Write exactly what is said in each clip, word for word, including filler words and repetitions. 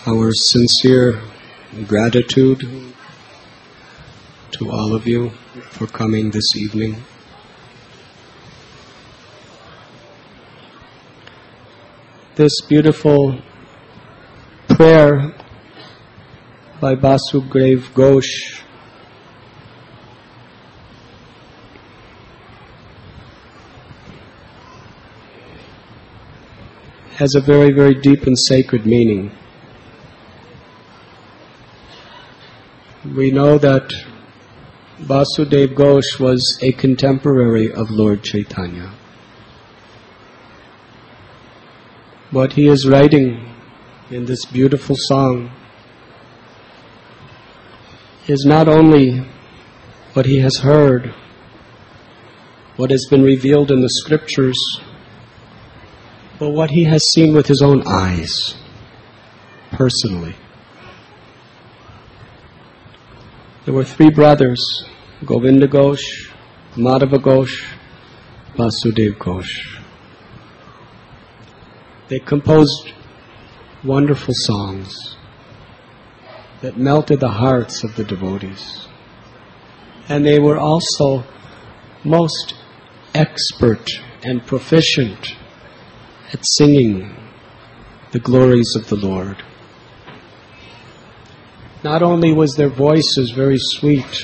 our sincere gratitude to all of you for coming this evening. This beautiful prayer by Vasudev Ghosh has a very, very deep and sacred meaning. We know that Vasudev Ghosh was a contemporary of Lord Chaitanya. What he is writing in this beautiful song is not only what he has heard, what has been revealed in the scriptures, but what he has seen with his own eyes, personally. There were three brothers, Govinda Ghosh, Madhava Ghosh, Vasudev Ghosh. They composed wonderful songs that melted the hearts of the devotees. And they were also most expert and proficient at singing the glories of the Lord. Not only was their voices very sweet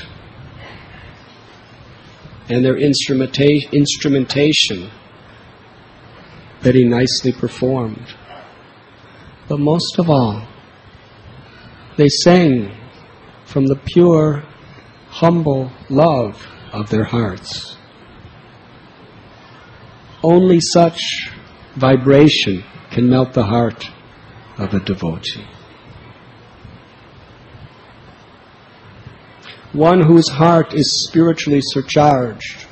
and their instrumenta- instrumentation very nicely performed, but most of all, they sang from the pure, humble love of their hearts. Only such vibration can melt the heart of a devotee. One whose heart is spiritually surcharged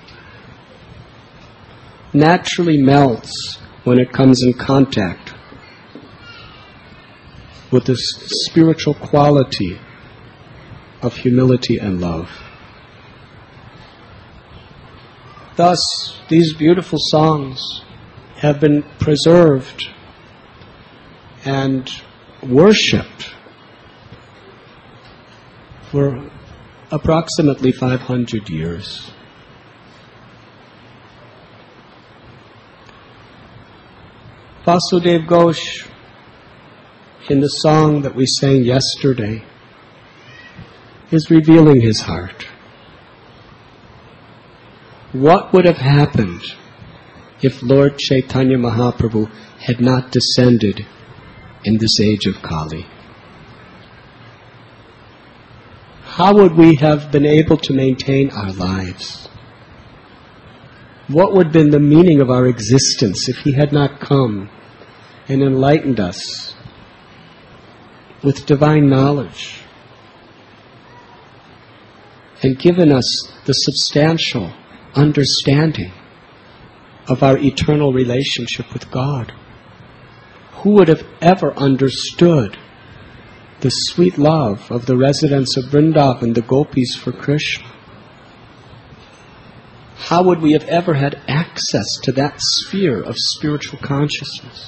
naturally melts when it comes in contact with the spiritual quality of humility and love. Thus, these beautiful songs have been preserved and worshipped for approximately five hundred years. Vasudev Ghosh, in the song that we sang yesterday, is revealing his heart. What would have happened if Lord Chaitanya Mahaprabhu had not descended in this age of Kali? How would we have been able to maintain our lives? What would have been the meaning of our existence if he had not come and enlightened us with divine knowledge and given us the substantial understanding of our eternal relationship with God? Who would have ever understood the sweet love of the residents of Vrindavan, the gopis for Krishna? How would we have ever had access to that sphere of spiritual consciousness?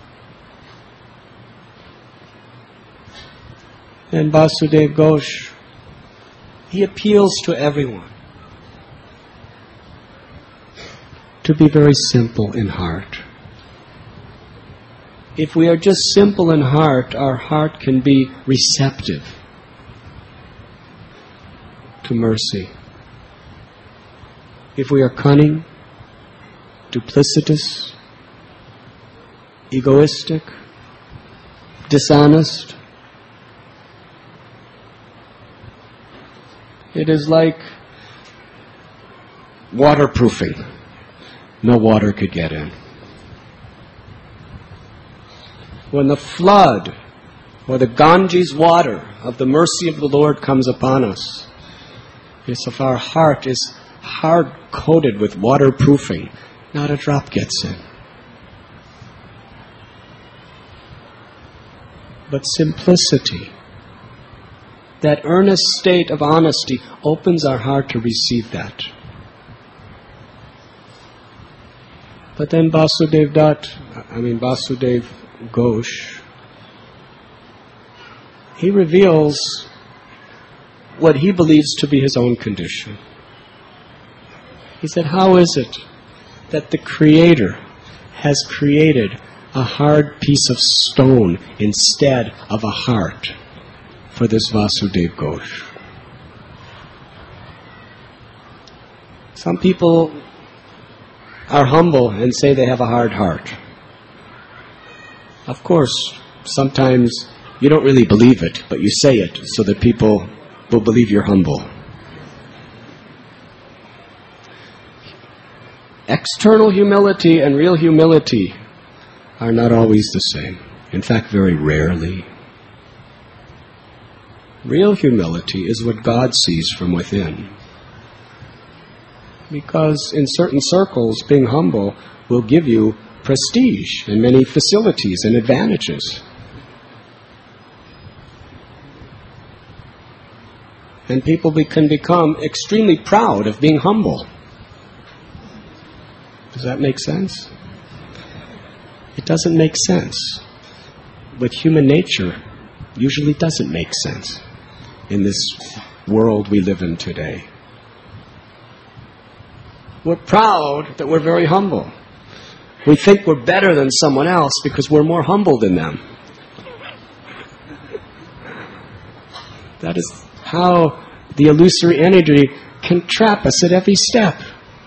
And Vasudev Ghosh, he appeals to everyone to be very simple in heart. If we are just simple in heart, our heart can be receptive to mercy. If we are cunning, duplicitous, egoistic, dishonest, it is like waterproofing. No water could get in. When the flood or the Ganges water of the mercy of the Lord comes upon us, yes, if our heart is hard-coated with waterproofing, not a drop gets in. But simplicity, that earnest state of honesty, opens our heart to receive that. But then Vasudev Dutt, I mean Vasudev Ghosh, he reveals what he believes to be his own condition. He said, how is it that the Creator has created a hard piece of stone instead of a heart for this Vasudeva Ghosh? Some people are humble and say they have a hard heart. Of course, sometimes you don't really believe it, but you say it so that people will believe you're humble. External humility and real humility are not always the same. In fact, very rarely. Real humility is what God sees from within. Because in certain circles, being humble will give you prestige and many facilities and advantages. And people be, can become extremely proud of being humble. Does that make sense? It doesn't make sense. But human nature usually doesn't make sense in this world we live in today. We're proud that we're very humble. We think we're better than someone else because we're more humble than them. That is how the illusory energy can trap us at every step.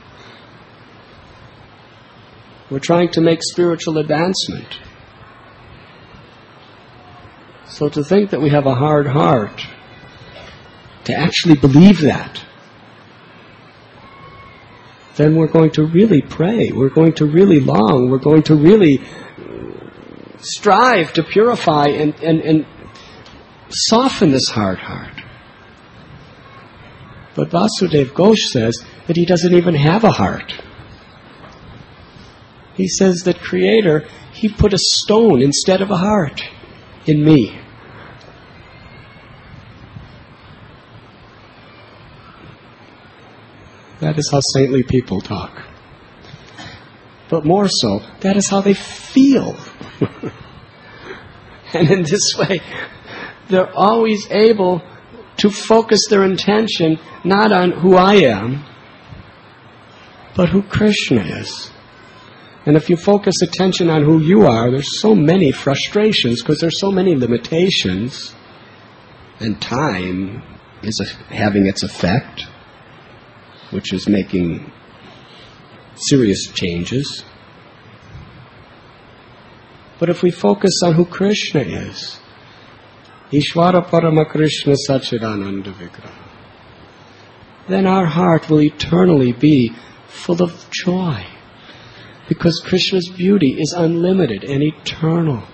We're trying to make spiritual advancement. So to think that we have a hard heart, to actually believe that, then we're going to really pray. We're going to really long. We're going to really strive to purify and, and, and soften this hard heart. But Vasudeva Ghosh says that he doesn't even have a heart. He says that Creator, He put a stone instead of a heart in me. That is how saintly people talk. But more so, that is how they feel. And in this way, they're always able to focus their intention not on who I am, but who Krishna is. And if you focus attention on who you are, there's so many frustrations because there's so many limitations. And time is a, having its effect, which is making serious changes. But if we focus on who Krishna is, Ishvara Parama Krishna Sachidananda Vigraha, then our heart will eternally be full of joy. Because Krishna's beauty is unlimited and eternal.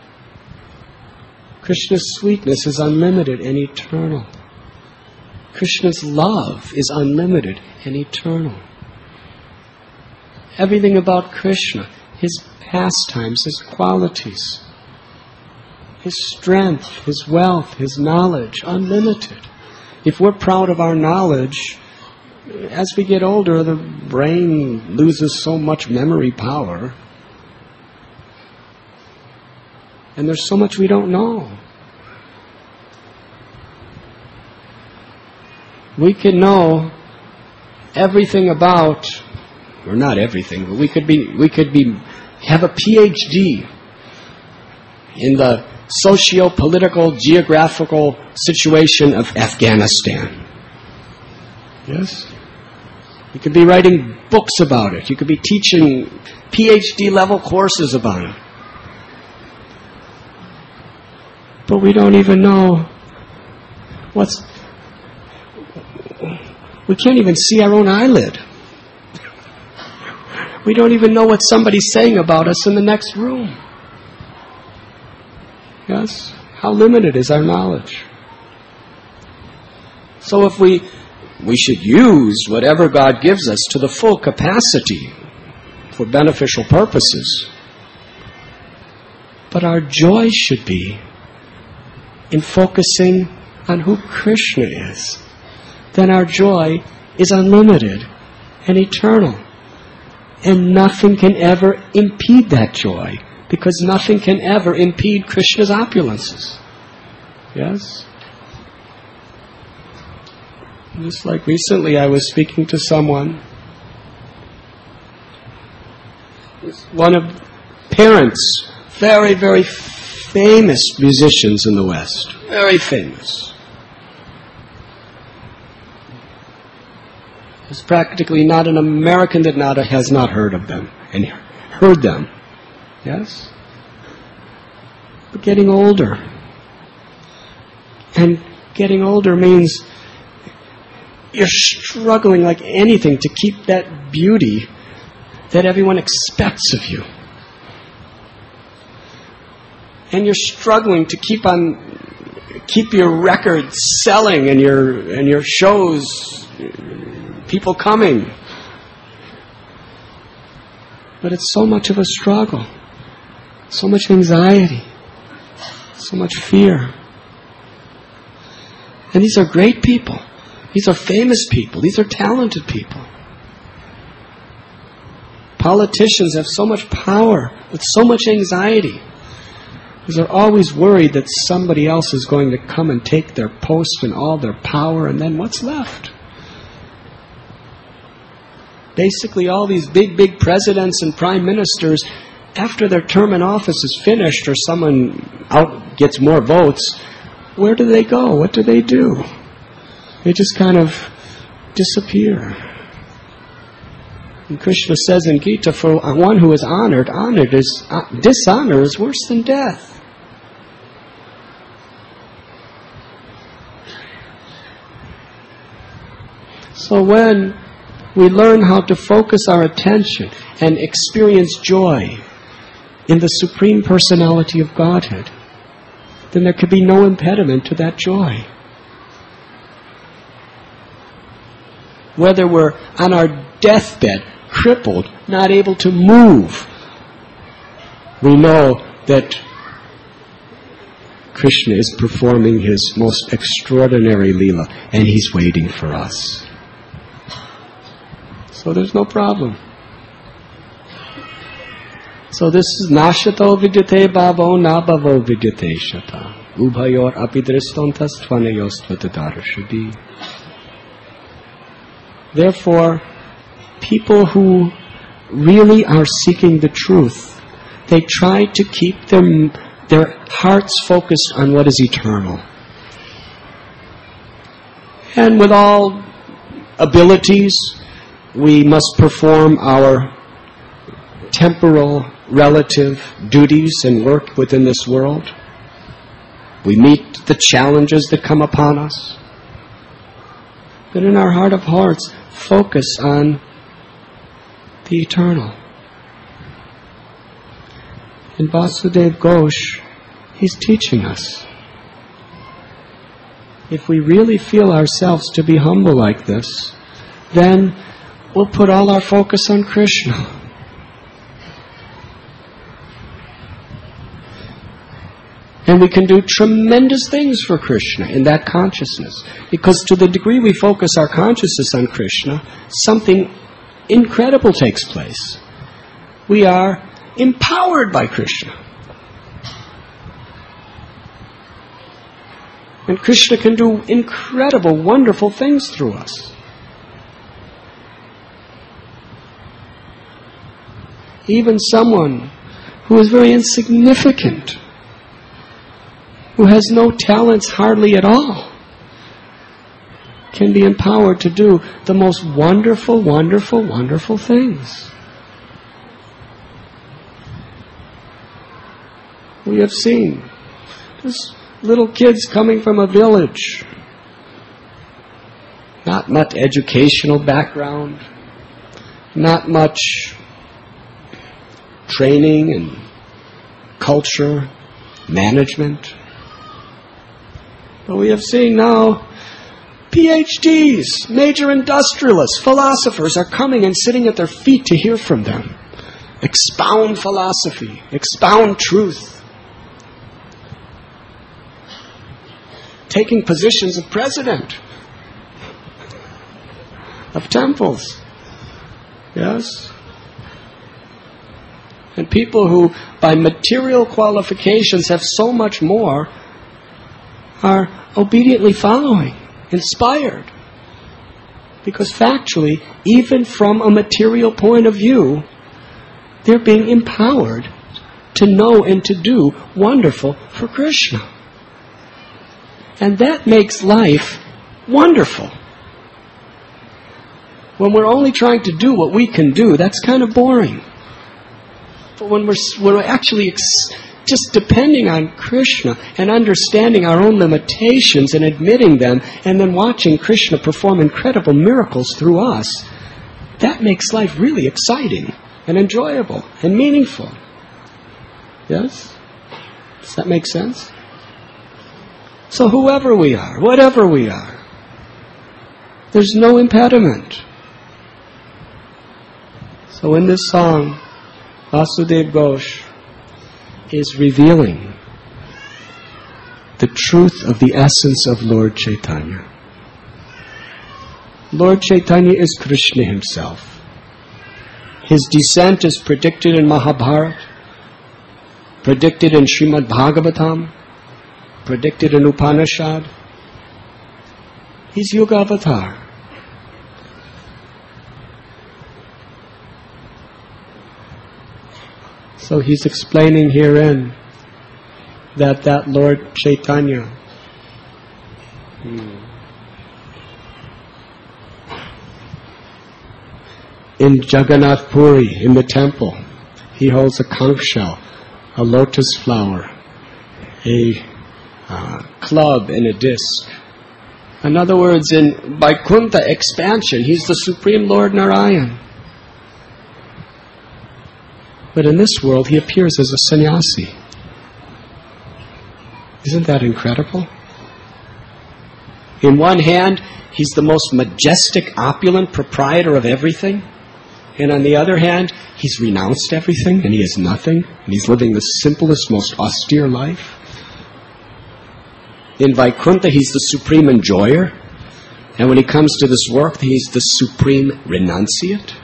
Krishna's sweetness is unlimited and eternal. Krishna's love is unlimited and eternal. Everything about Krishna, His pastimes, His qualities, His strength, His wealth, His knowledge, unlimited. If we're proud of our knowledge, as we get older, the brain loses so much memory power. And there's so much we don't know. We could know everything about, or not everything, but we could be, we could be, have a P H D in the socio-political, geographical situation of Afghanistan. Yes? You could be writing books about it. You could be teaching P H D level courses about it. But we don't even know what's... We can't even see our own eyelid. We don't even know what somebody's saying about us in the next room. Yes? How limited is our knowledge? So if we... We should use whatever God gives us to the full capacity for beneficial purposes. But our joy should be in focusing on who Krishna is. Then our joy is unlimited and eternal. And nothing can ever impede that joy, because nothing can ever impede Krishna's opulences. Yes? Just like recently I was speaking to someone, one of parents, very, very famous musicians in the West, very famous. There's practically not an American that not has not heard of them and heard them. Yes? But getting older. And getting older means you're struggling like anything to keep that beauty that everyone expects of you. And you're struggling to keep on keep your records selling and your and your shows people coming. But it's so much of a struggle. So much anxiety. So much fear. And these are great people. These are famous people. These are talented people. Politicians have so much power with so much anxiety because they're always worried that somebody else is going to come and take their post and all their power, and then what's left? Basically, all these big, big presidents and prime ministers, after their term in office is finished or someone out gets more votes, where do they go? What do they do? They just kind of disappear. And Krishna says in Gita, for one who is honored, honored is uh, dishonor is worse than death. So when we learn how to focus our attention and experience joy in the Supreme Personality of Godhead, then there could be no impediment to that joy. Whether we're on our deathbed, crippled, not able to move, we know that Krishna is performing His most extraordinary Leela, and He's waiting for us. So there's no problem. So this is Nashato vidyate bhavo nabhavo vidyate shata. Ubhayor apidristontas tvanayostvatadarshabhi. Therefore, people who really are seeking the truth, they try to keep them, their hearts focused on what is eternal. And with all abilities, we must perform our temporal, relative duties and work within this world. We meet the challenges that come upon us. But in our heart of hearts, focus on the eternal. In Vasudev Ghosh, he's teaching us. If we really feel ourselves to be humble like this, then we'll put all our focus on Krishna. And we can do tremendous things for Krishna in that consciousness. Because to the degree we focus our consciousness on Krishna, something incredible takes place. We are empowered by Krishna. And Krishna can do incredible, wonderful things through us. Even someone who is very insignificant, who has no talents hardly at all, can be empowered to do the most wonderful, wonderful, wonderful things. We have seen just little kids coming from a village, not much educational background, not much training and culture, management. But we have seen now P H Ds, major industrialists, philosophers are coming and sitting at their feet to hear from them. Expound philosophy, expound truth. Taking positions of president of temples. Yes? And people who, by material qualifications, have so much more, are obediently following, inspired. Because factually, even from a material point of view, they're being empowered to know and to do wonderful for Krishna. And that makes life wonderful. When we're only trying to do what we can do, that's kind of boring. But when we're, when we're actually ex- just depending on Krishna and understanding our own limitations and admitting them, and then watching Krishna perform incredible miracles through us, that makes life really exciting and enjoyable and meaningful. Yes? Does that make sense? So whoever we are, whatever we are, there's no impediment. So in this song, Vasudev Ghosh is revealing the truth of the essence of Lord Chaitanya. Lord Chaitanya is Krishna himself. His descent is predicted in Mahabharata, predicted in Srimad Bhagavatam, predicted in Upanishad. He's Yuga Avatar. So he's explaining herein that that Lord Chaitanya hmm, in Jagannath Puri, in the temple, he holds a conch shell, a lotus flower, a uh, club, and a disc. In other words, in Vaikuntha expansion, he's the Supreme Lord Narayan. But in this world, he appears as a sannyasi. Isn't that incredible? In one hand, he's the most majestic, opulent proprietor of everything. And on the other hand, he's renounced everything and he is nothing. And he's living the simplest, most austere life. In Vaikuntha, he's the supreme enjoyer. And when he comes to this work, he's the supreme renunciate.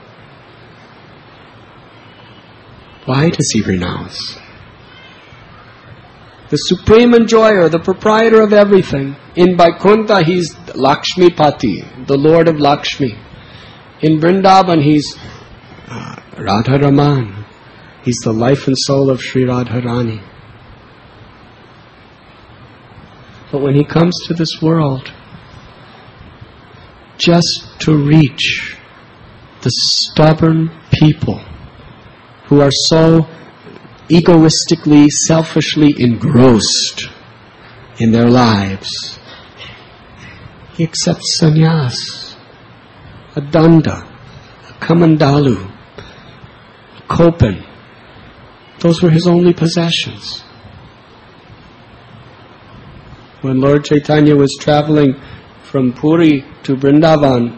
Why does he renounce? The supreme enjoyer, the proprietor of everything. In Vaikuntha, he's Lakshmi Pati, the Lord of Lakshmi. In Vrindavan, he's uh, Radha Raman. He's the life and soul of Sri Radharani. But when he comes to this world, just to reach the stubborn people who are so egoistically, selfishly engrossed in their lives, he accepts sannyas, a danda, a kamandalu, a kopan. Those were his only possessions. When Lord Chaitanya was traveling from Puri to Vrindavan,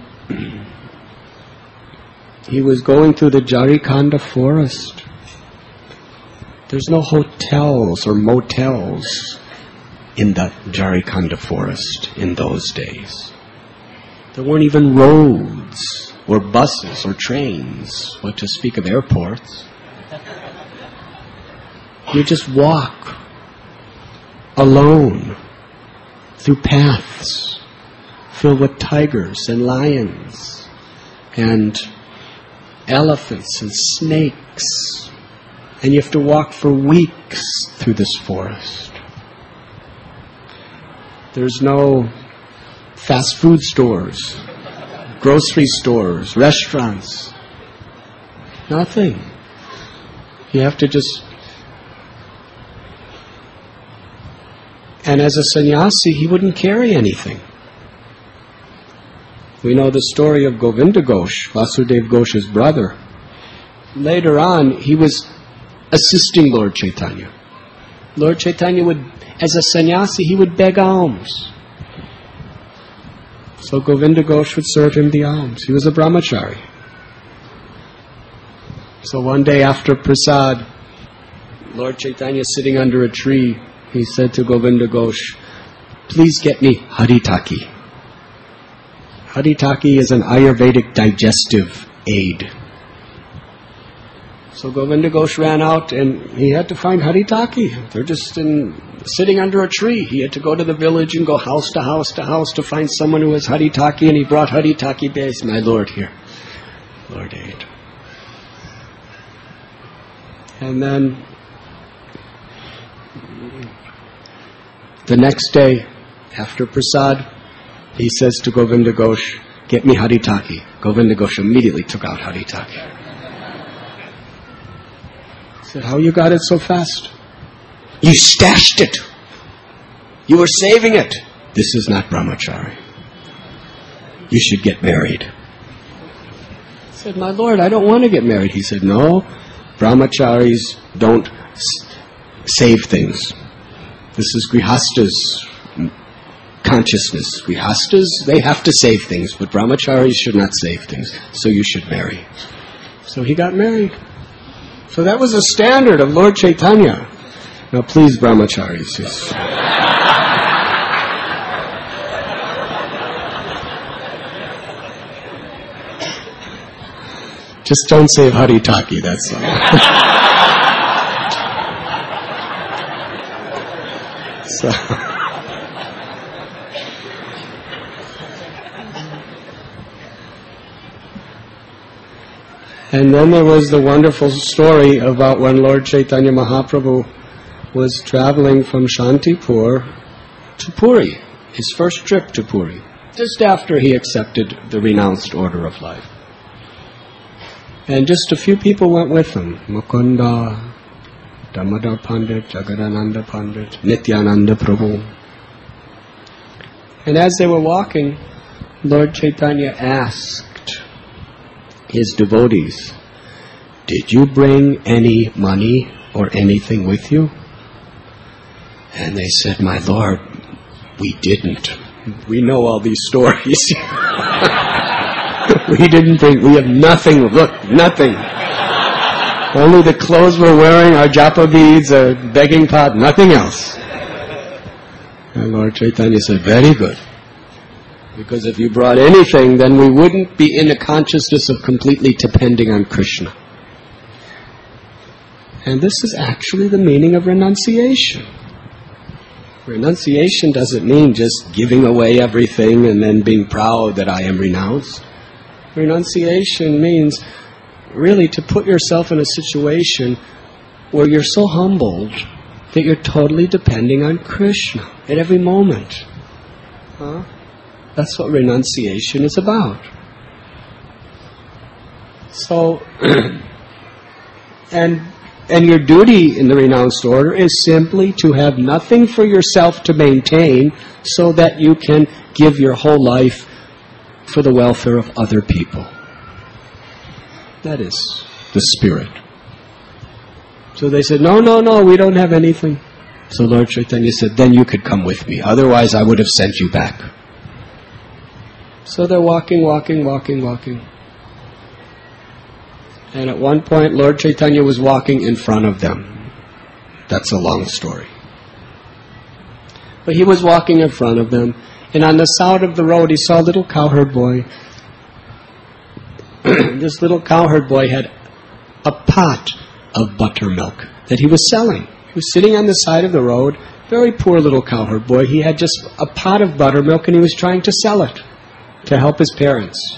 he was going through the Jarikanda forest. There's no hotels or motels in the Jarikanda forest in those days. There weren't even roads or buses or trains, what to speak of airports. You just walk alone through paths filled with tigers and lions and elephants and snakes. And you have to walk for weeks through this forest. There's no fast food stores, grocery stores, restaurants. Nothing. You have to just... And as a sannyasi, he wouldn't carry anything. We know the story of Govinda Ghosh, Vasudev Ghosh's brother. Later on, he was assisting Lord Chaitanya. Lord Chaitanya would, as a sannyasi, he would beg alms. So Govinda Ghosh would serve him the alms. He was a brahmachari. So one day after prasad, Lord Chaitanya sitting under a tree, he said to Govinda Ghosh, "Please get me haritaki." Haritaki is an Ayurvedic digestive aid. So Govinda Ghosh ran out and he had to find Haritaki. They're just in, sitting under a tree. He had to go to the village and go house to house to house to find someone who was Haritaki, and he brought Haritaki base. My Lord here. Lord aid. And then the next day, after Prasad, he says to Govinda Ghosh, get me Haritaki. Govinda Ghosh immediately took out Haritaki. He said, how you got it so fast? You stashed it. You were saving it. This is not brahmachari. You should get married. He said, my Lord, I don't want to get married. He said, no, brahmacharis don't s- save things. This is Grihasta's consciousness. Grihastas, they have to save things, but brahmacharis should not save things. So you should marry. So he got married. So that was a standard of Lord Chaitanya. Now please, brahmacharis, yes. Just don't save Haritaki, that's all. So, and then there was the wonderful story about when Lord Chaitanya Mahaprabhu was traveling from Shantipur to Puri, his first trip to Puri, just after he accepted the renounced order of life. And just a few people went with him. Mukunda, Damodar Pandit, Jagadananda Pandit, Nityananda Prabhu. And as they were walking, Lord Chaitanya asked his devotees, did you bring any money or anything with you? And they said, my Lord, we didn't. We know all these stories. We didn't bring, we have nothing, look, nothing. Only the clothes we're wearing, our japa beads, a begging pot, nothing else. And Lord Chaitanya said, very good. Because if you brought anything, then we wouldn't be in a consciousness of completely depending on Krishna. And this is actually the meaning of renunciation. Renunciation doesn't mean just giving away everything and then being proud that I am renounced. Renunciation means really to put yourself in a situation where you're so humbled that you're totally depending on Krishna at every moment. Huh? That's what renunciation is about. So, and and your duty in the renounced order is simply to have nothing for yourself to maintain so that you can give your whole life for the welfare of other people. That is the spirit. So they said, no, no, no, we don't have anything. So Lord Chaitanya said, then you could come with me. Otherwise I would have sent you back. So they're walking, walking, walking, walking. And at one point, Lord Chaitanya was walking in front of them. That's a long story. But he was walking in front of them. And on the side of the road, he saw a little cowherd boy. This little cowherd boy had a pot of buttermilk that he was selling. He was sitting on the side of the road, very poor little cowherd boy. He had just a pot of buttermilk and he was trying to sell it to help his parents.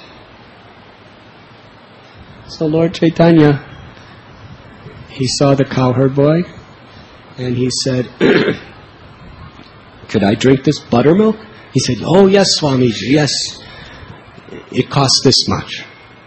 So Lord Chaitanya, he saw the cowherd boy and he said, could I drink this buttermilk? He said, oh yes, Swamiji, yes. It costs this much.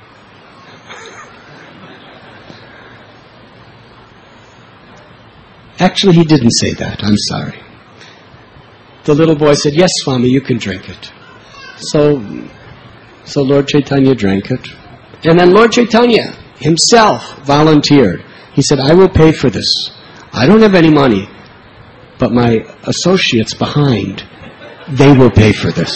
Actually, he didn't say that. I'm sorry. The little boy said, yes, Swami, you can drink it. So, so Lord Chaitanya drank it. And then Lord Chaitanya himself volunteered. He said, I will pay for this. I don't have any money, but my associates behind, they will pay for this.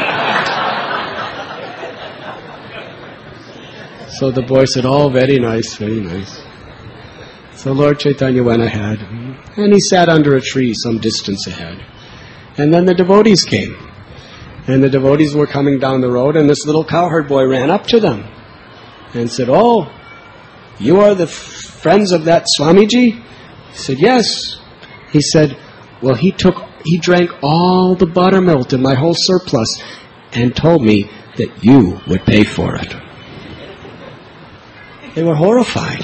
So the boy said, oh, very nice, very nice. So Lord Chaitanya went ahead, and he sat under a tree some distance ahead. And then the devotees came. And the devotees were coming down the road, and this little cowherd boy ran up to them and said, oh, you are the f- friends of that Swamiji? He said, yes. He said, well, he took, he drank all the buttermilk in my whole surplus and told me that you would pay for it. They were horrified.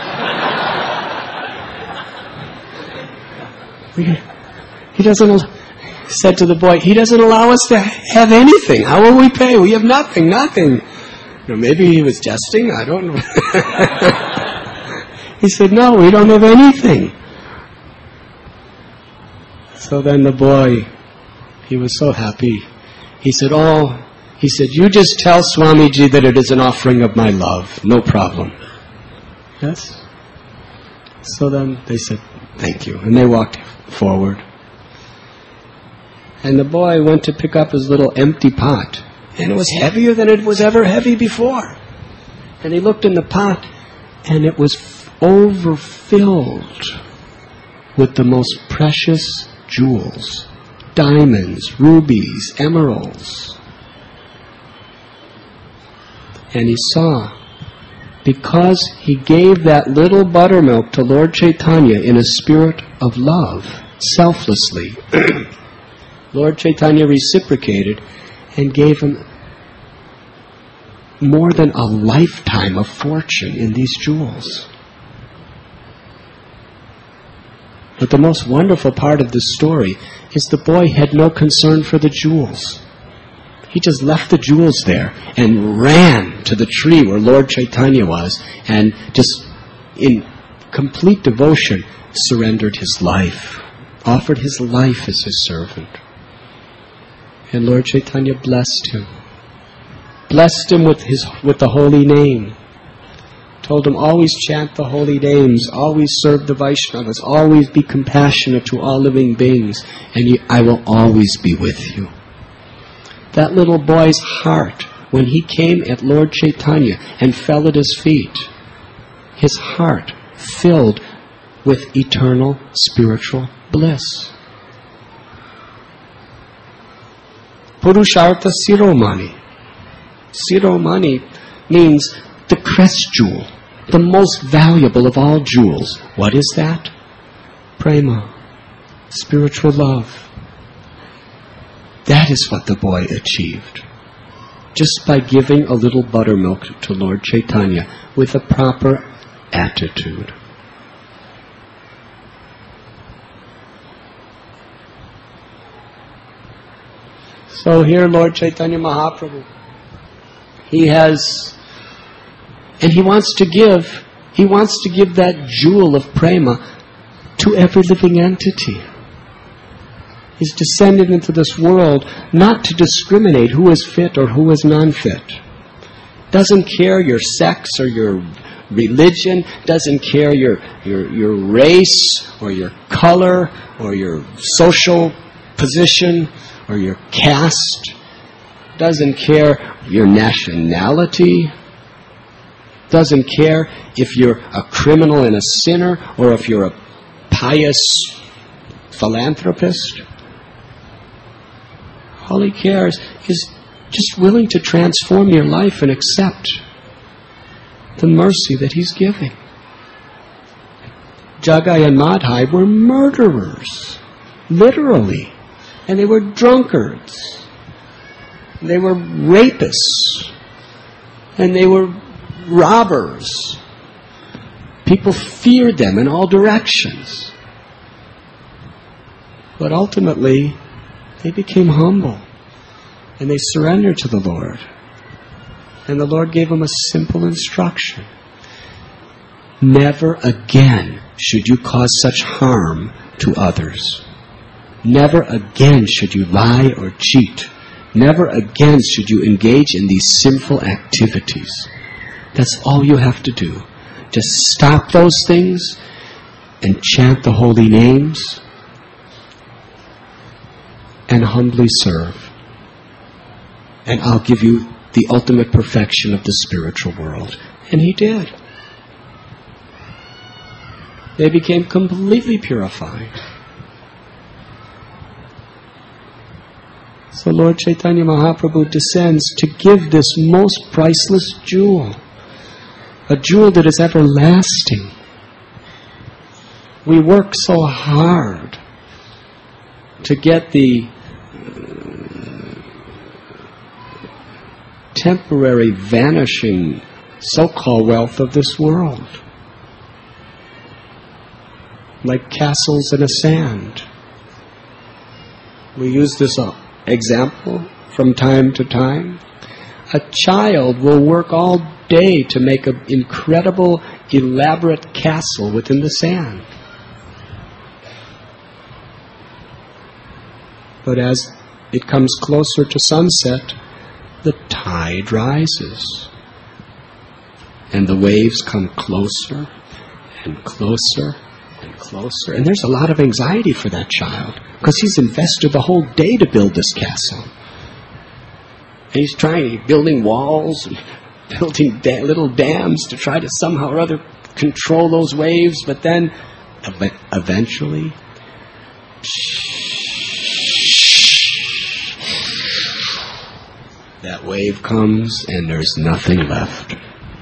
He doesn't, said to the boy, he doesn't allow us to have anything. How will we pay? We have nothing, nothing. You know, maybe he was jesting, I don't know. He said, no, we don't have anything. So then the boy, he was so happy. He said, oh, he said, you just tell Swamiji that it is an offering of my love. No problem. Yes? So then they said, thank you. And they walked forward. And the boy went to pick up his little empty pot. And it was heavier than it was ever heavy before. And he looked in the pot, and it was overfilled with the most precious jewels. Diamonds, rubies, emeralds. And he saw, because he gave that little buttermilk to Lord Chaitanya in a spirit of love, selflessly, Lord Chaitanya reciprocated and gave him more than a lifetime of fortune in these jewels. But the most wonderful part of this story is the boy had no concern for the jewels. He just left the jewels there and ran to the tree where Lord Chaitanya was and just in complete devotion surrendered his life, offered his life as his servant. And Lord Chaitanya blessed him. Blessed him with his with the holy name. Told him, always chant the holy names, always serve the Vaishnavas, always be compassionate to all living beings, and you, I will always be with you. That little boy's heart, when he came at Lord Chaitanya and fell at his feet, his heart filled with eternal spiritual bliss. Purushartha Siromani. Siromani means the crest jewel, the most valuable of all jewels. What is that? Prema, spiritual love. That is what the boy achieved, just by giving a little buttermilk to Lord Chaitanya with a proper attitude. So here Lord Chaitanya Mahaprabhu, he has, and he wants to give, he wants to give that jewel of prema to every living entity. He's descended into this world not to discriminate who is fit or who is non-fit. Doesn't care your sex or your religion, doesn't care your, your, your race or your color or your social position or your caste, doesn't care your nationality, doesn't care if you're a criminal and a sinner or if you're a pious philanthropist. All he cares is just willing to transform your life and accept the mercy that he's giving. Jagai and Madhai were murderers, literally. And they were drunkards. They were rapists. And they were robbers. People feared them in all directions. But ultimately, they became humble. And they surrendered to the Lord. And the Lord gave them a simple instruction. Never again should you cause such harm to others. Never again should you lie or cheat. Never again should you engage in these sinful activities. That's all you have to do. Just stop those things and chant the holy names and humbly serve. And I'll give you the ultimate perfection of the spiritual world. And he did. They became completely purified. So Lord Chaitanya Mahaprabhu descends to give this most priceless jewel. a jewel that is everlasting. We work so hard to get the temporary, vanishing, so-called wealth of this world. Like castles in the sand. We use this uh, example from time to time. A child will work all day to make an incredible, elaborate castle within the sand. But as it comes closer to sunset, the tide rises. And the waves come closer and closer and closer. And there's a lot of anxiety for that child, because he's invested the whole day to build this castle. And he's trying, he's building walls, and building da- little dams to try to somehow or other control those waves. But then, ev- eventually, that wave comes and there's nothing left.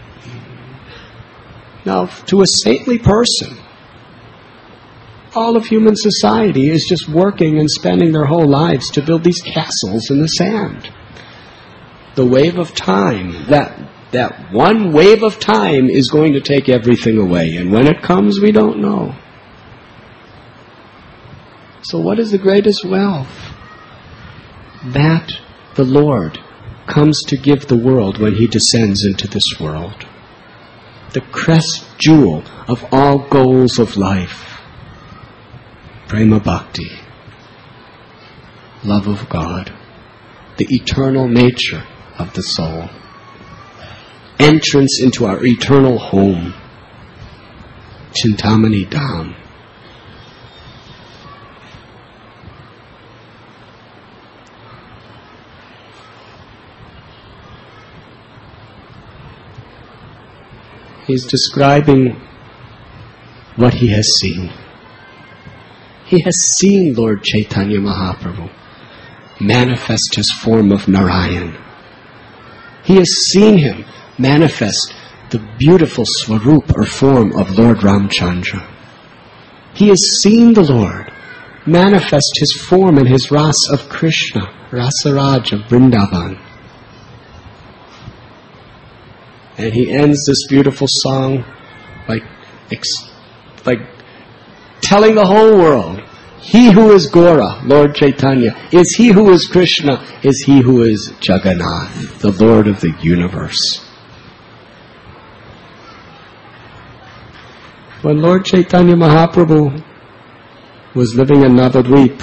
Now, to a saintly person, all of human society is just working and spending their whole lives to build these castles in the sand. The wave of time, that that one wave of time is going to take everything away. And when it comes, we don't know. So what is the greatest wealth? That the Lord comes to give the world when He descends into this world. The crest jewel of all goals of life. Prema Bhakti. Love of God. The eternal nature of the soul. Entrance into our eternal home. Chintamani Dham. He's describing what he has seen. He has seen Lord Chaitanya Mahaprabhu manifest his form of Narayan. He has seen him manifest the beautiful swarup or form of Lord Ramchandra. He has seen the Lord manifest his form and his ras of Krishna, Rasaraj of Vrindavan. And he ends this beautiful song by, like telling the whole world, he who is Gaura, Lord Chaitanya, is he who is Krishna, is he who is Jagannath, the Lord of the universe. When Lord Chaitanya Mahaprabhu was living in Navadvip,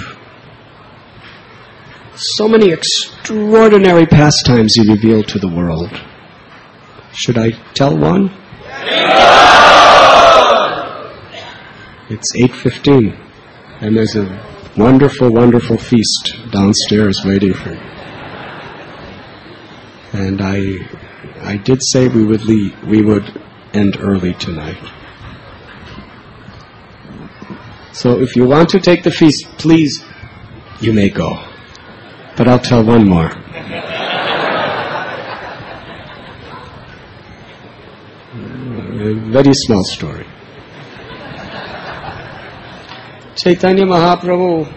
so many extraordinary pastimes he revealed to the world. Should I tell one? It's eight fifteen, and there's a wonderful, wonderful feast downstairs waiting for you. And I, I did say we would leave, we would end early tonight. So if you want to take the feast, please, you may go. But I'll tell one more. A very small story. Chaitanya Mahaprabhu,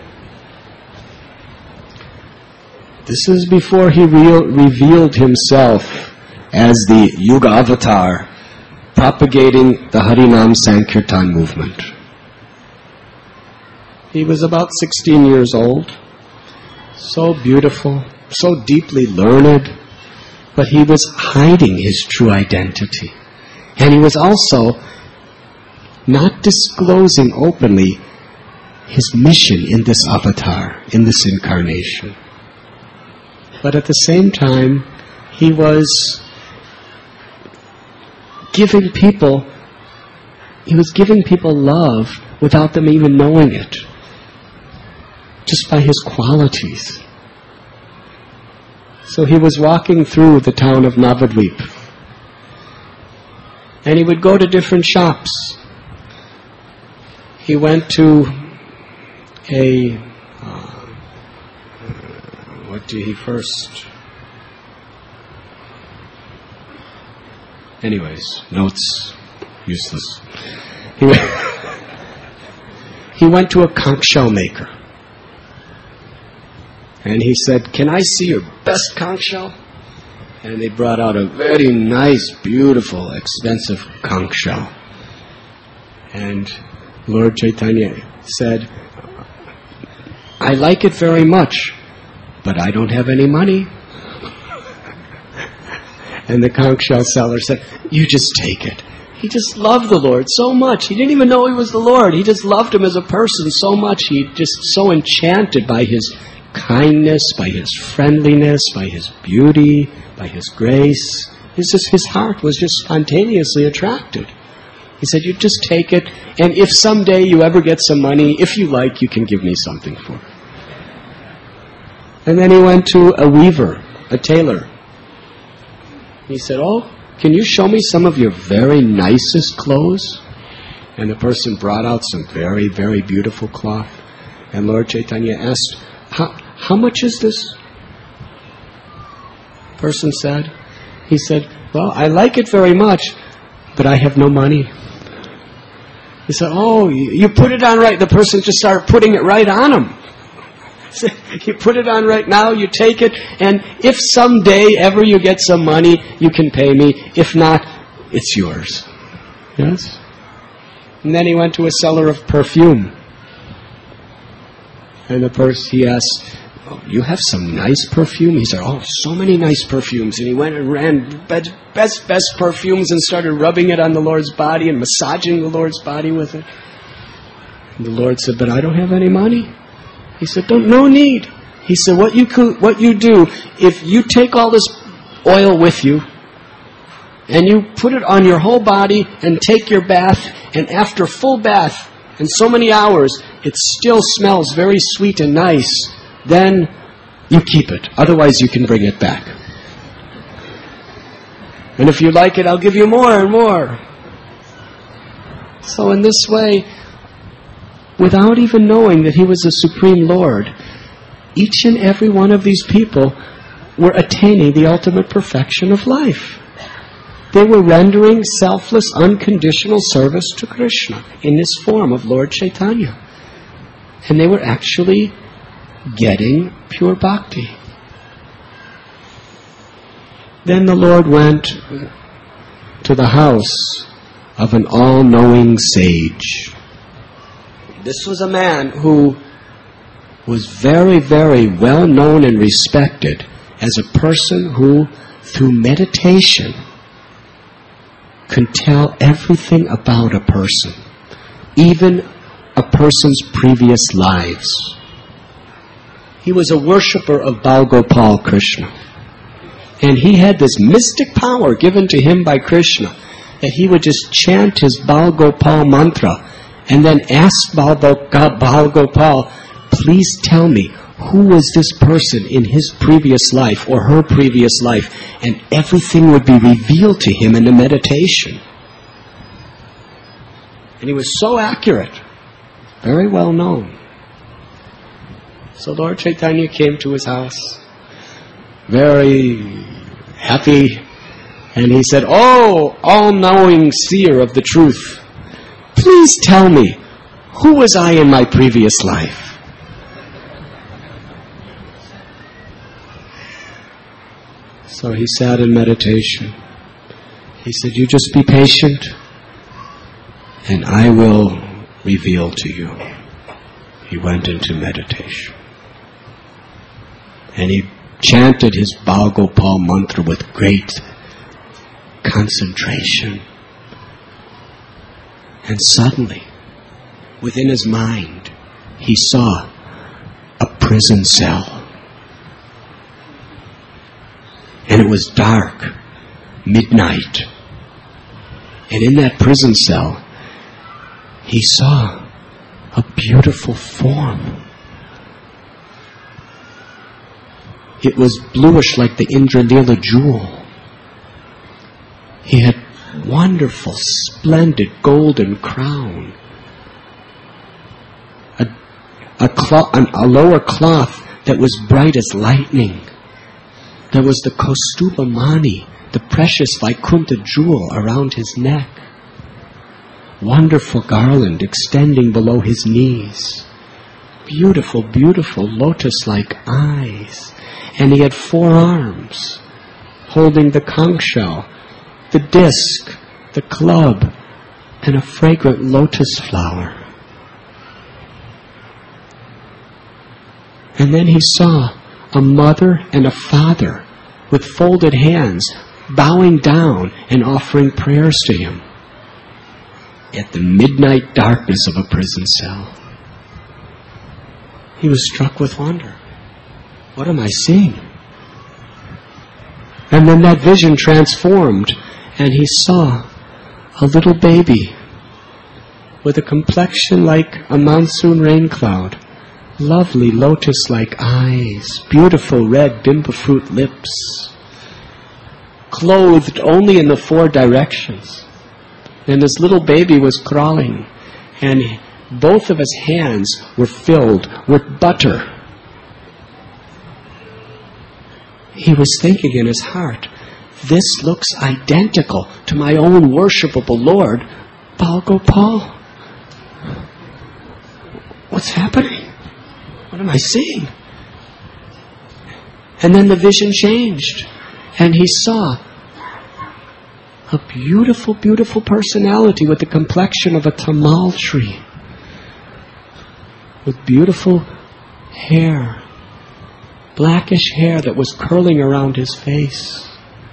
this is before he re- revealed himself as the Yuga Avatar, propagating the Harinam Sankirtan movement. He was about sixteen years old, so beautiful, so deeply learned, but he was hiding his true identity. And he was also not disclosing openly his mission in this avatar, in this incarnation. But at the same time, he was giving people, he was giving people love without them even knowing it, just by his qualities. So he was walking through the town of Navadvip, and he would go to different shops. He went to a, uh, what did he first? Anyways, notes, useless. He went, he went to a conch shell maker. And he said, "Can I see your best conch shell?" And they brought out a very nice, beautiful, expensive conch shell. And Lord Chaitanya said, "I like it very much, but I don't have any money." And the conch shell seller said, "You just take it." He just loved the Lord so much. He didn't even know he was the Lord. He just loved him as a person so much. He just so enchanted by his kindness, by his friendliness, by his beauty, by his grace. It's just, his heart was just spontaneously attracted. He said, "You just take it, and if someday you ever get some money, if you like, you can give me something for it." And then he went to a weaver, a tailor. He said, "Oh, can you show me some of your very nicest clothes?" And the person brought out some very, very beautiful cloth. And Lord Chaitanya asked, How, how much is this?" The person said, he said, "Well, I like it very much, but I have no money." He said, "Oh, you, you put it on right." The person just started putting it right on him. "You put it on right now, you take it, and if someday ever you get some money, you can pay me. If not, it's yours." Yes? And then he went to a seller of perfume. And the person, he asked, "Oh, you have some nice perfume?" He said, "Oh, so many nice perfumes." And he went and ran best, best, best perfumes and started rubbing it on the Lord's body and massaging the Lord's body with it. And the Lord said, "But I don't have any money." He said, "Don't, no need." He said, what you could, what you do, if you take all this oil with you, and you put it on your whole body and take your bath, and after full bath, and so many hours, it still smells very sweet and nice, then you keep it. Otherwise, you can bring it back. And if you like it, I'll give you more and more. So in this way, without even knowing that he was the Supreme Lord, each and every one of these people were attaining the ultimate perfection of life. They were rendering selfless, unconditional service to Krishna in this form of Lord Chaitanya. And they were actually getting pure bhakti. Then the Lord went to the house of an all-knowing sage. This was a man who was very, very well known and respected as a person who, through meditation, could tell everything about a person, even a person's previous lives. He was a worshipper of Bal Gopal Krishna. And he had this mystic power given to him by Krishna that he would just chant his Bal Gopal mantra and then ask Bal Gopal, "Please tell me, who was this person in his previous life or her previous life?" And everything would be revealed to him in the meditation. And he was so accurate, very well known. So Lord Chaitanya came to his house, very happy, and he said, "Oh, all-knowing seer of the truth, please tell me, who was I in my previous life?" So he sat in meditation. He said, "You just be patient, and I will reveal to you." He went into meditation. And he chanted his Bal Gopal mantra with great concentration. And suddenly, within his mind, he saw a prison cell. And it was dark, midnight. And in that prison cell, he saw a beautiful form. It was bluish like the Indralila jewel. He had wonderful, splendid golden crown. A, a, cloth, a lower cloth that was bright as lightning. There was the Kaustubha Mani the precious Vaikuntha jewel around his neck. Wonderful garland extending below his knees. Beautiful, beautiful lotus-like eyes. And he had four arms, holding the conch shell, the disc, the club, and a fragrant lotus flower. And then he saw a mother and a father with folded hands, bowing down and offering prayers to him at the midnight darkness of a prison cell. He was struck with wonder. What am I seeing? And then that vision transformed, and he saw a little baby with a complexion like a monsoon rain cloud, lovely lotus-like eyes, beautiful red bimba fruit lips, clothed only in the four directions. And this little baby was crawling, and both of his hands were filled with butter. He was thinking in his heart, this looks identical to my own worshipable Lord, Bal Gopal. What's happening? What am I seeing? And then the vision changed, and he saw a beautiful, beautiful personality with the complexion of a tamal tree, with beautiful hair, blackish hair that was curling around his face.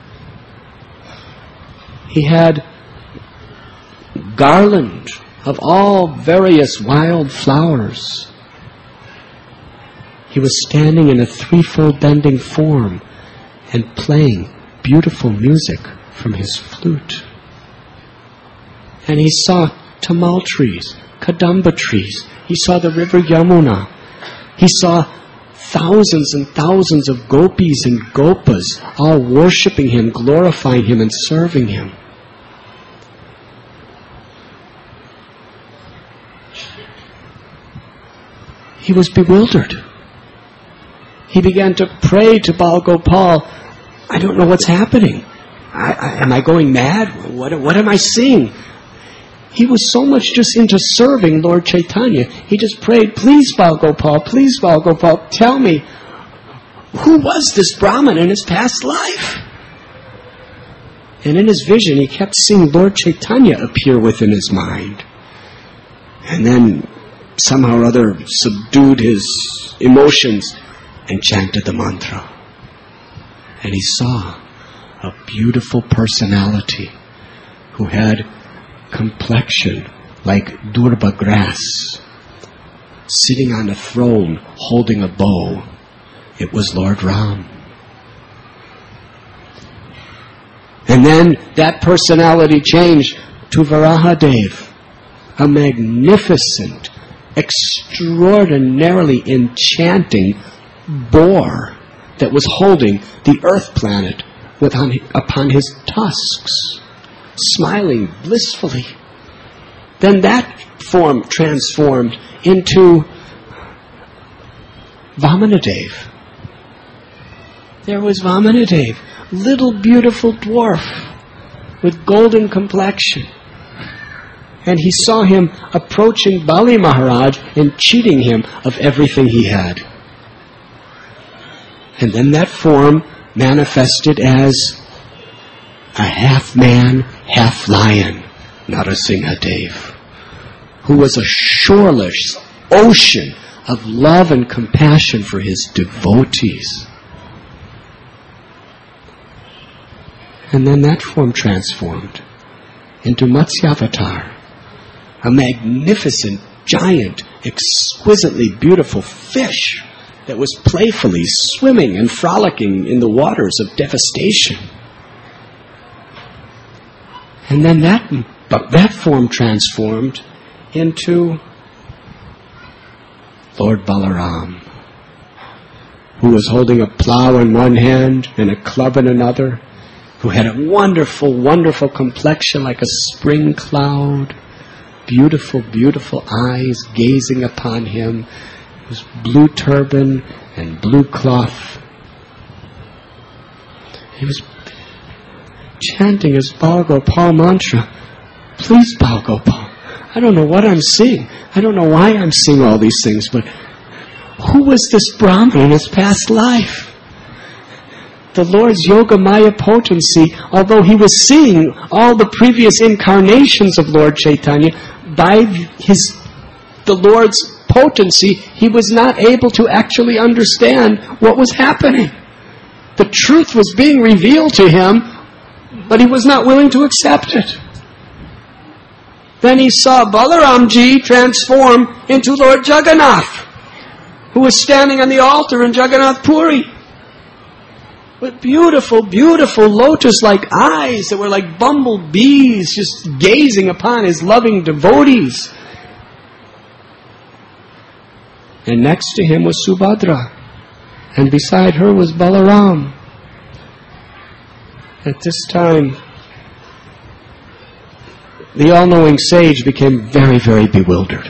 He had garland of all various wild flowers. He was standing in a threefold bending form and playing beautiful music from his flute. And he saw tamal trees, kadamba trees. He saw the river Yamuna. He saw thousands and thousands of gopis and gopas all worshipping him, glorifying him, and serving him. He was bewildered. He began to pray to Bal Gopal, I don't know what's happening. I, I, am I going mad? What, what am I seeing? He was so much just into serving Lord Chaitanya. He just prayed, please Bal Gopal, please Bal Gopal, tell me, who was this Brahman in his past life? And in his vision, he kept seeing Lord Chaitanya appear within his mind. And then somehow or other subdued his emotions and chanted the mantra. And he saw a beautiful personality who had complexion like durba grass, sitting on a throne holding a bow. It was Lord Ram. And then that personality changed to Varahadev, a magnificent, extraordinarily enchanting boar that was holding the earth planet with on, upon his tusks, smiling blissfully. Then that form transformed into Vamanadev. There was Vamanadev, little beautiful dwarf with golden complexion. And he saw him approaching Bali Maharaj and cheating him of everything he had. And then that form manifested as a half-man, half-lion, Narasimhadev, who was a shoreless ocean of love and compassion for his devotees. And then that form transformed into Matsyavatar, a magnificent, giant, exquisitely beautiful fish that was playfully swimming and frolicking in the waters of devastation. And then that, that form transformed into Lord Balaram, who was holding a plow in one hand and a club in another, who had a wonderful, wonderful complexion like a spring cloud, beautiful, beautiful eyes gazing upon him, his blue turban and blue cloth. He was chanting his Bhagopal mantra. Please, Bhagopal. I don't know what I'm seeing. I don't know why I'm seeing all these things, but who was this Brahman in his past life? The Lord's Yoga Maya potency, although he was seeing all the previous incarnations of Lord Chaitanya, by his, the Lord's potency, he was not able to actually understand what was happening. The truth was being revealed to him, but he was not willing to accept it. Then he saw Balaramji transform into Lord Jagannath, who was standing on the altar in Jagannath Puri, with beautiful, beautiful lotus-like eyes that were like bumblebees just gazing upon his loving devotees. And next to him was Subhadra, and beside her was Balaram. At this time, the all-knowing sage became very, very bewildered.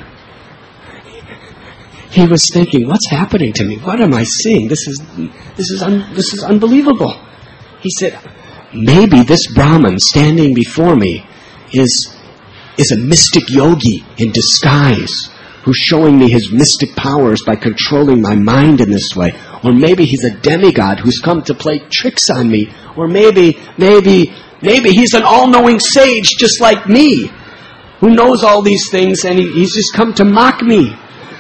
He was thinking, what's happening to me? What am I seeing? This is this is un, this is unbelievable. He said, maybe this Brahman standing before me is is a mystic yogi in disguise who's showing me his mystic powers by controlling my mind in this way. Or maybe he's a demigod who's come to play tricks on me. Or maybe, maybe, maybe he's an all-knowing sage just like me who knows all these things and he, he's just come to mock me.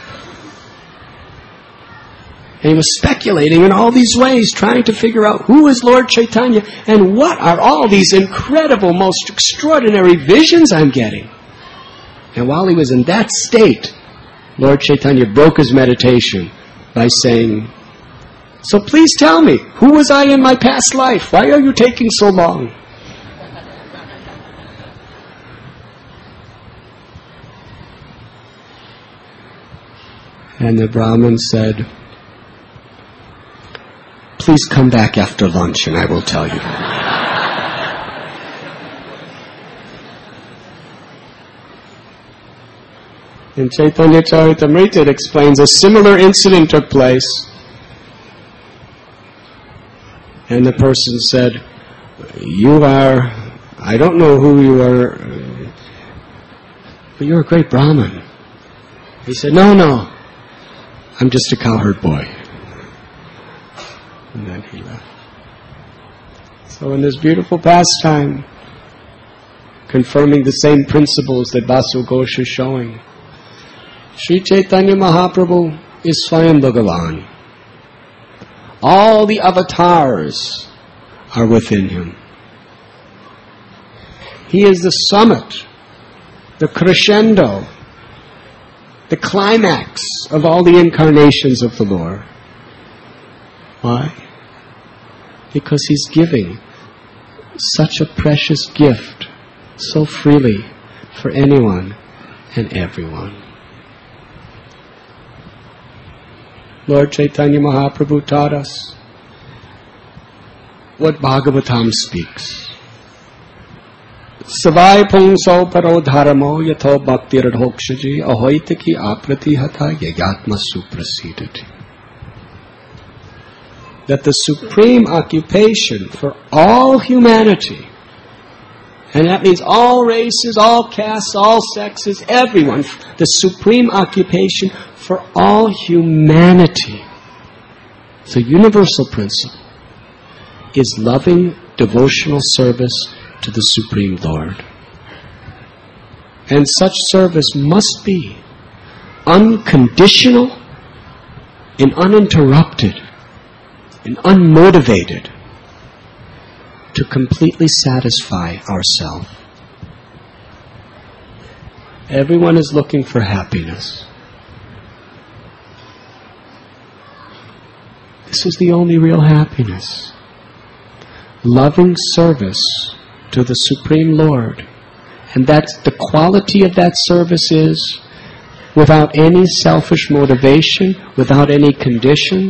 And he was speculating in all these ways, trying to figure out who is Lord Chaitanya and what are all these incredible, most extraordinary visions I'm getting. And while he was in that state, Lord Chaitanya broke his meditation by saying, so please tell me, who was I in my past life? Why are you taking so long? And the Brahmin said, please come back after lunch and I will tell you. In Chaitanya Charitamrita it explains a similar incident took place. And the person said, you are, I don't know who you are, but you're a great Brahmin. He said, no, no, I'm just a cowherd boy. And then he left. So in this beautiful pastime, confirming the same principles that Basu Ghosh is showing, Sri Chaitanya Mahaprabhu is Swayam Bhagavan. All the avatars are within him. He is the summit, the crescendo, the climax of all the incarnations of the Lord. Why? Because he's giving such a precious gift so freely for anyone and everyone. Lord Chaitanya Mahaprabhu taught us what Bhagavatam speaks. Savai pungso paro dharamo yatho bhakti radhokshaji ahoitaki apratihata yagatma suprasidati. That the supreme occupation for all humanity, and that means all races, all castes, all sexes, everyone, the supreme occupation for all humanity, the universal principle, is loving devotional service to the Supreme Lord. And such service must be unconditional and uninterrupted and unmotivated to completely satisfy ourselves. Everyone is looking for happiness. This is the only real happiness. Loving service to the Supreme Lord. And that's the quality of that service is without any selfish motivation, without any conditions.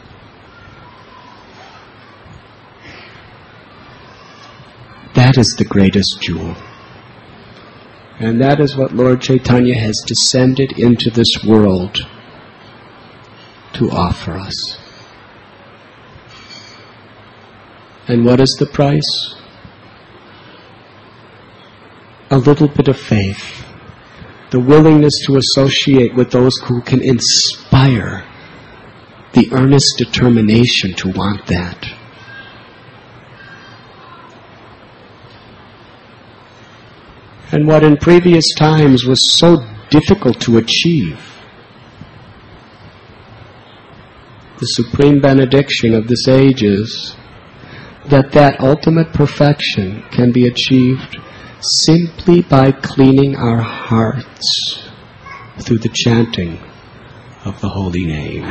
That is the greatest jewel. And that is what Lord Chaitanya has descended into this world to offer us. And what is the price? a little bit of faith, the willingness to associate with those who can inspire the earnest determination to want that. And what in previous times was so difficult to achieve, the supreme benediction of this age is that that ultimate perfection can be achieved simply by cleaning our hearts through the chanting of the holy name.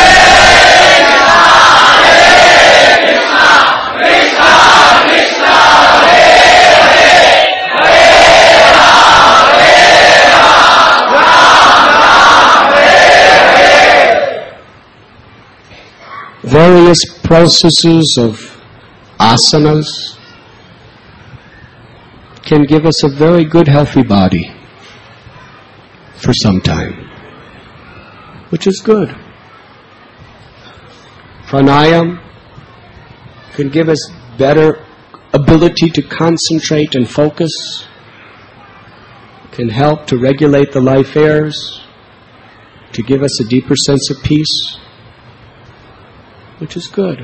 Various processes of asanas can give us a very good, healthy body for some time, which is good. Pranayam can give us better ability to concentrate and focus, can help to regulate the life airs, to give us a deeper sense of peace, which is good.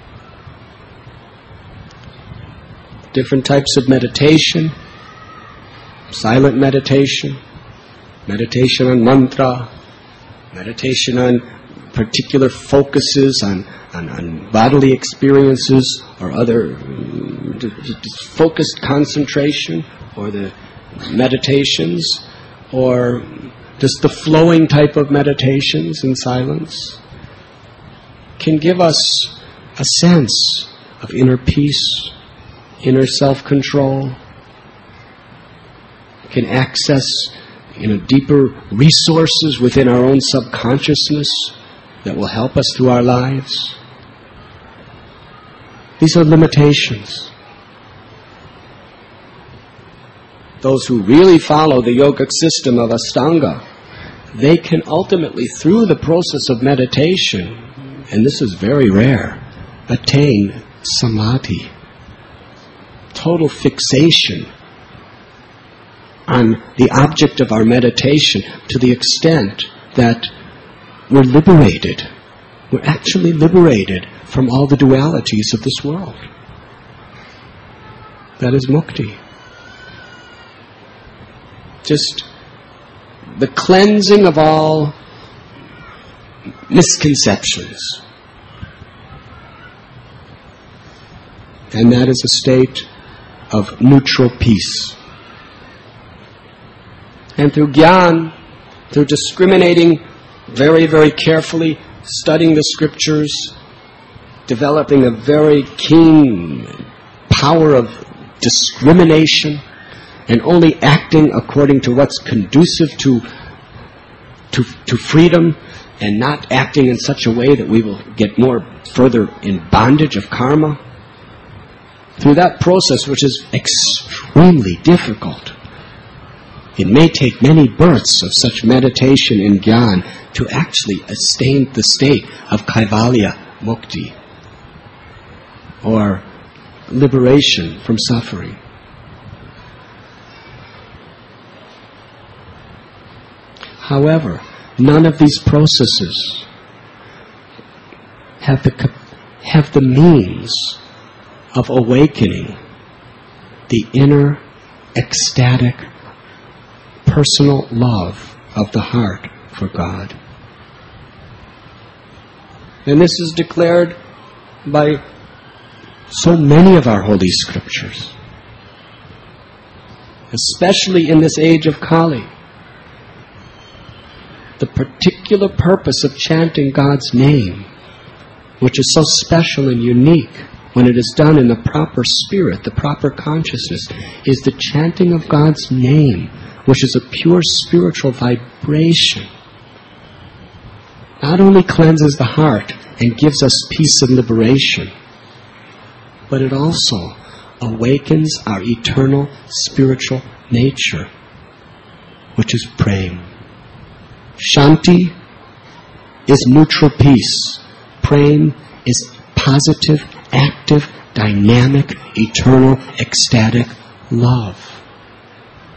Different types of meditation, silent meditation, meditation on mantra, meditation on particular focuses on, on, on bodily experiences or other um, focused concentration, or the meditations, or just the flowing type of meditations in silence, can give us a sense of inner peace, inner self-control, can access, you know, deeper resources within our own subconsciousness that will help us through our lives. These are limitations. Those who really follow the yogic system of Ashtanga, they can ultimately, through the process of meditation, and this is very rare, attain samadhi, total fixation on the object of our meditation, to the extent that we're liberated. We're actually liberated from all the dualities of this world. That is mukti. Just the cleansing of all misconceptions. And that is a state of neutral peace. And through jnana, through discriminating very, very carefully, studying the scriptures, developing a very keen power of discrimination, and only acting according to what's conducive to, to, to freedom, and not acting in such a way that we will get more further in bondage of karma. Through that process, which is extremely difficult, it may take many births of such meditation and jnana to actually attain the state of kaivalya mukti, or liberation from suffering. However, none of these processes have the have the means of awakening the inner ecstatic personal love of the heart for God. And this is declared by so many of our holy scriptures, especially in this age of Kali. The particular purpose of chanting God's name, which is so special and unique when it is done in the proper spirit, the proper consciousness, is the chanting of God's name, which is a pure spiritual vibration. Not only cleanses the heart and gives us peace and liberation, but it also awakens our eternal spiritual nature, which is prema. Shanti is neutral peace. Prema is positive, active, dynamic, eternal, ecstatic love.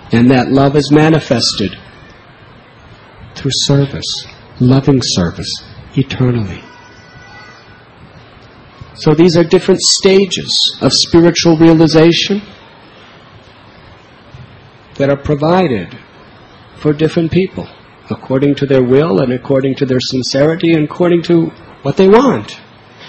And that love is manifested through service, loving service, eternally. So these are different stages of spiritual realization that are provided for different people, according to their will and according to their sincerity and according to what they want.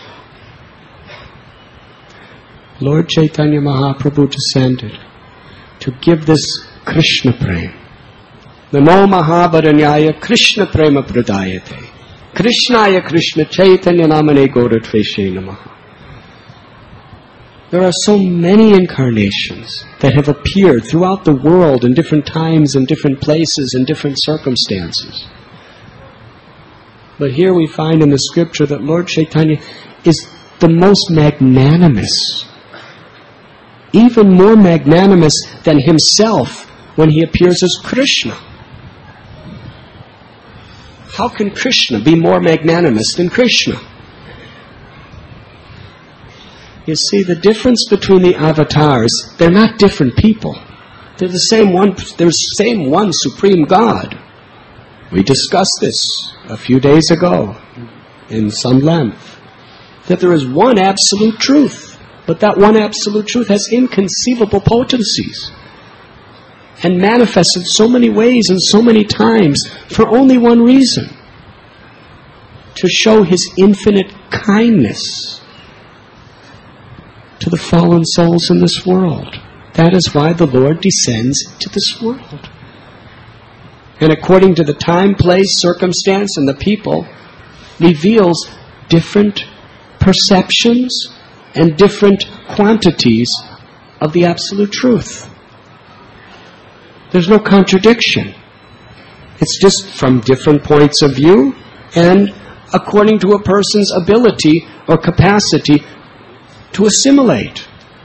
Lord Chaitanya Mahaprabhu descended to give this Krishna Prem. Namo Mahabharanyaya Krishna Prema Pradayate Krishnaya Krishna Chaitanya Namane Gauratreshe Namaha. There are so many incarnations that have appeared throughout the world in different times and different places and different circumstances. But here we find in the scripture that Lord Chaitanya is the most magnanimous, even more magnanimous than himself when he appears as Krishna. How can Krishna be more magnanimous than Krishna? You see, the difference between the avatars, they're not different people. They're the same one, they're the same one Supreme God. We discussed this a few days ago in some length. That there is one absolute truth, but that one absolute truth has inconceivable potencies and manifests in so many ways and so many times for only one reason: to show his infinite kindness to the fallen souls in this world. That is why the Lord descends to this world. And according to the time, place, circumstance, and the people, reveals different perceptions and different quantities of the absolute truth. There's no contradiction. It's just from different points of view and according to a person's ability or capacity to assimilate.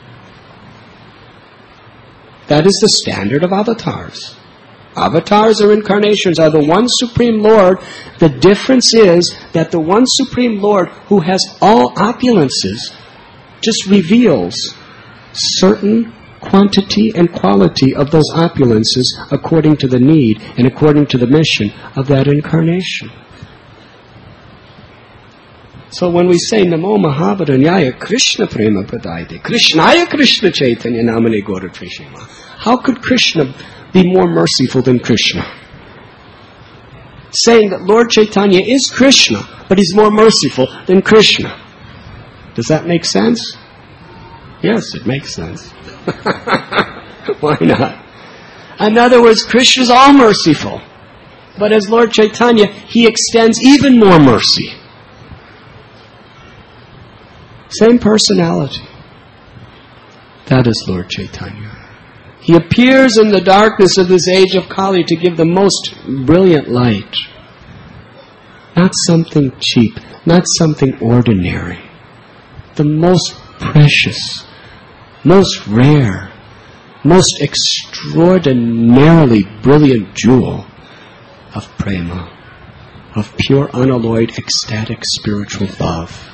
That is the standard of avatars. Avatars or incarnations are the one Supreme Lord. The difference is that the one Supreme Lord who has all opulences just reveals certain quantity and quality of those opulences according to the need and according to the mission of that incarnation. So when we say Namo Mahabharanyaya Krishna Prema Pradayate Krishnaya Krishna Chaitanya Namane Gauratreshe Namaha, how could Krishna be more merciful than Krishna? Saying that Lord Chaitanya is Krishna, but he's more merciful than Krishna. Does that make sense? Yes, it makes sense. Why not? In other words, Krishna is all merciful. But as Lord Chaitanya, he extends even more mercy. Same personality. That is Lord Chaitanya. He appears in the darkness of this age of Kali to give the most brilliant light. Not something cheap, not something ordinary. The most precious, most rare, most extraordinarily brilliant jewel of prema, of pure, unalloyed, ecstatic, spiritual love.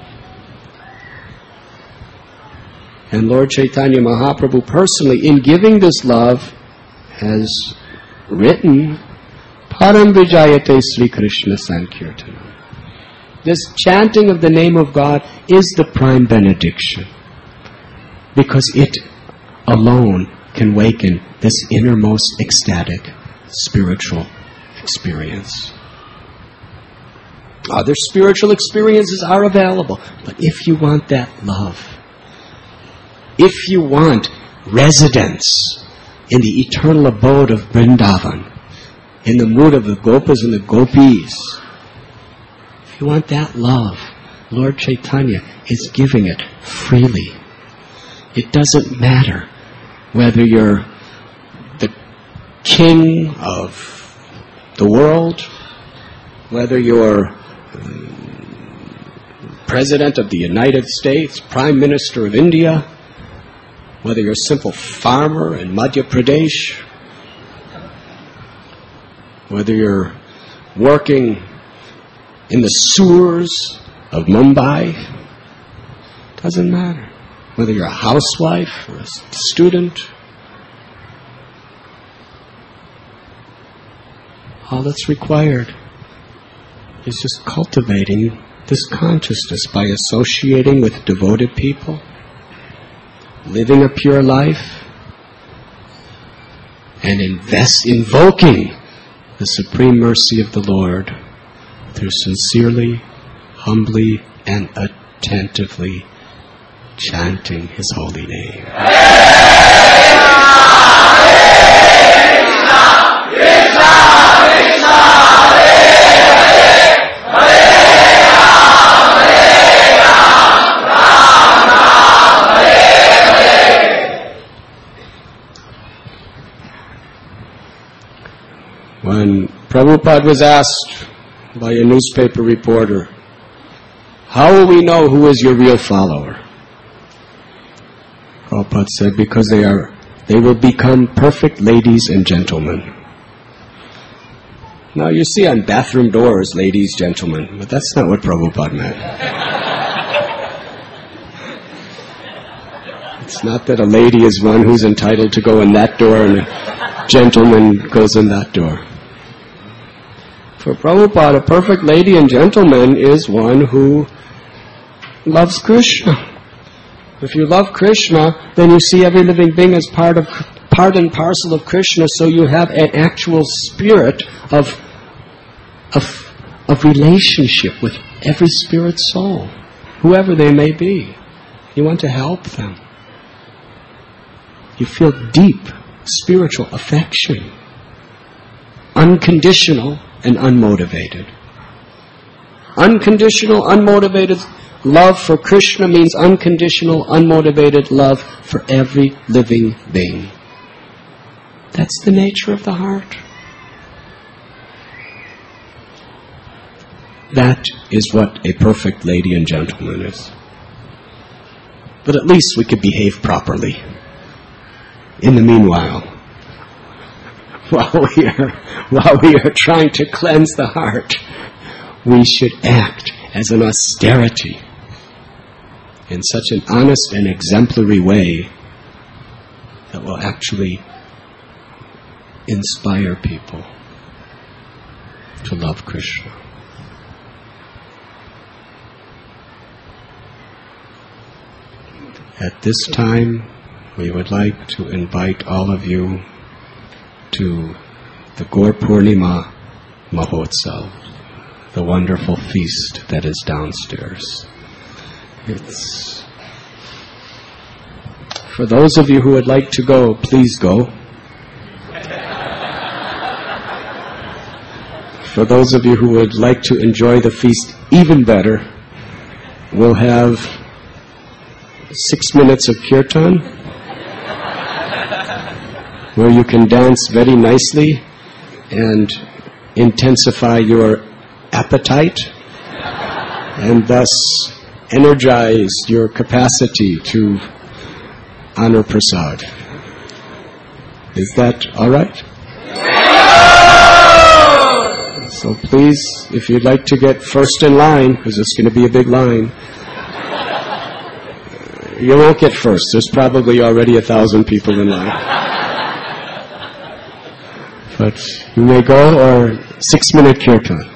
And Lord Chaitanya Mahaprabhu personally, in giving this love, has written Param Vijayate Sri Krishna Sankirtanam. This chanting of the name of God is the prime benediction, because it alone can waken this innermost ecstatic spiritual experience. Other spiritual experiences are available, but if you want that love, if you want residence in the eternal abode of Vrindavan, in the mood of the Gopas and the Gopis, if you want that love, Lord Chaitanya is giving it freely. It doesn't matter whether you're the king of the world, whether you're President of the United States, Prime Minister of India, whether you're a simple farmer in Madhya Pradesh, whether you're working in the sewers of Mumbai, doesn't matter. Whether you're a housewife or a student, All that's required is just cultivating this consciousness by associating with devoted people, living a pure life, and invest, invoking the supreme mercy of the Lord through sincerely, humbly, and attentively chanting His holy name. When Prabhupada was asked by a newspaper reporter, how will we know who is your real follower? Prabhupada said, because they are, they will become perfect ladies and gentlemen. Now you see on bathroom doors, ladies, gentlemen, but that's not what Prabhupada meant. It's not that a lady is one who's entitled to go in that door and a gentleman goes in that door. For Prabhupada, a perfect lady and gentleman is one who loves Krishna. If you love Krishna, then you see every living being as part of, part and parcel of Krishna, so you have an actual spirit of, of, of relationship with every spirit soul, whoever they may be. You want to help them. You feel deep spiritual affection, unconditional and unmotivated. Unconditional, unmotivated love for Krishna means unconditional, unmotivated love for every living being. That's the nature of the heart. That is what a perfect lady and gentleman is. But at least we could behave properly. In the meanwhile, while we are, while we are trying to cleanse the heart, we should act as an austerity in such an honest and exemplary way that will actually inspire people to love Krishna. At this time, we would like to invite all of you to the Gaur Purnima Mahotsav, the wonderful feast that is downstairs. It's for those of you who would like to go, please go. For those of you who would like to enjoy the feast even better, we'll have six minutes of kirtan, where you can dance very nicely and intensify your appetite and thus energize your capacity to honor prasad. Is that all right? So please, if you'd like to get first in line, because it's going to be a big line, you won't get first. There's probably already a thousand people in line. But you may go, or six-minute kirtan.